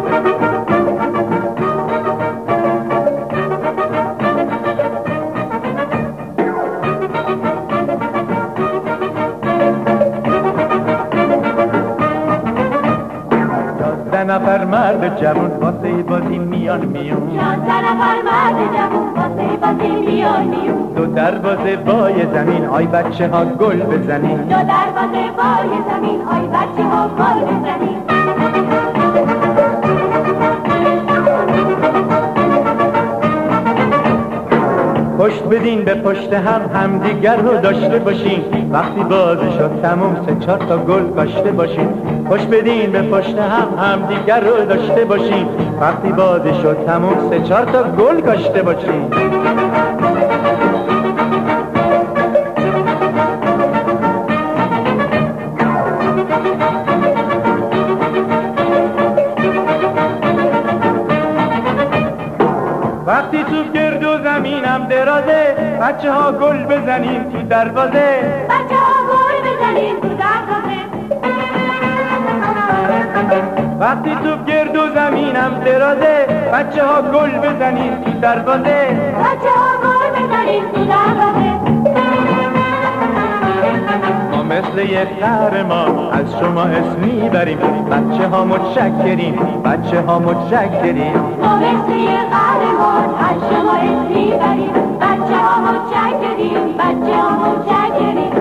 نفر مرد جوون واسه بازی میان میون 11 نفر مرد جوون واسه بازی میان میون دو دروازه وای زمین آی بچه ها گل بزنین دو دروازه وای زمین آی بچه ها گل بزنین پشت بدین به پشت همدیگر رو داشته باشین وقتی بازی شد تموم 3-4 تا گل کاشته باشین پشت بدین به پشت همدیگر رو داشته باشین وقتی بازی شد تموم 3-4 تا گل کاشته باشین وقتی توپ گرد و زمینم درازه بچه ها گل بزنین تو دروازه بچه ها گل بزنین تو دروازه وقتی توپ گرد و زمینم درازه بچه ها گل بزنین تو دروازه بچه ها گل بزنین تو دروازه ما مثل یک قهرمان از شما اسم میبریم بچه ها متشکریم بچه ها متشکریم ما مثل یک قهرمان از شما اسم میبریم بچه ها متشکریم بچه ها متشکریم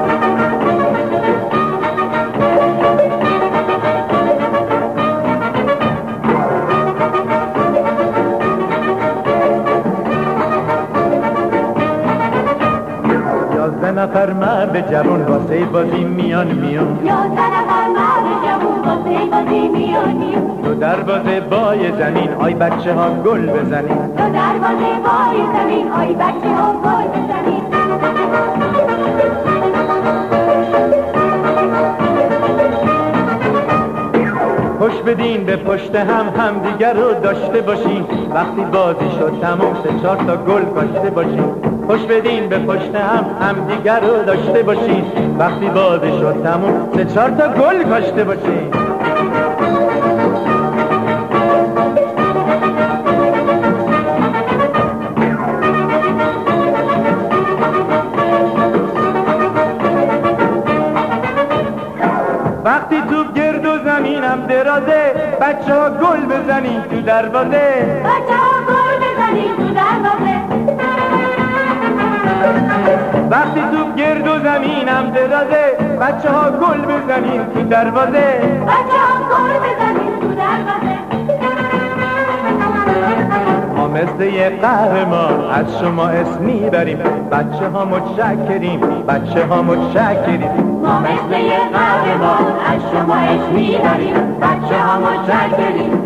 نفر مرد جوون واسه بازی میان میون 11 نفر مرد جوون واسه بازی میان میون دو دروازه وای زمین آی بچه ها گل بزنین دو دروازه وای زمین آی بچه ها گل بزنین پشت بدین به پشت همدیگر رو داشته باشین وقتی بازی شد تموم 3-4 تا گل کاشته باشین پشت بدین به پشت همدیگر رو داشته باشین وقتی بازی شد تموم 3-4 تا گل کاشته باشین وقتی توپ گرد و زمینم درازه بچه ها گل بزنین تو دروازه بچه ها گل بزنین تو دروازه وقتی توپ گرد و زمینم درازه بچه ها گل بزنین تو دروازه بچه ها گل بزنین تو دروازه ما مثل یک قهرمان از شما اسم میبریم بچه ها متشکریم بچه ها متشکریم ما مثل یک قهرمان از شما اسم میبریم بچه ها متشکریم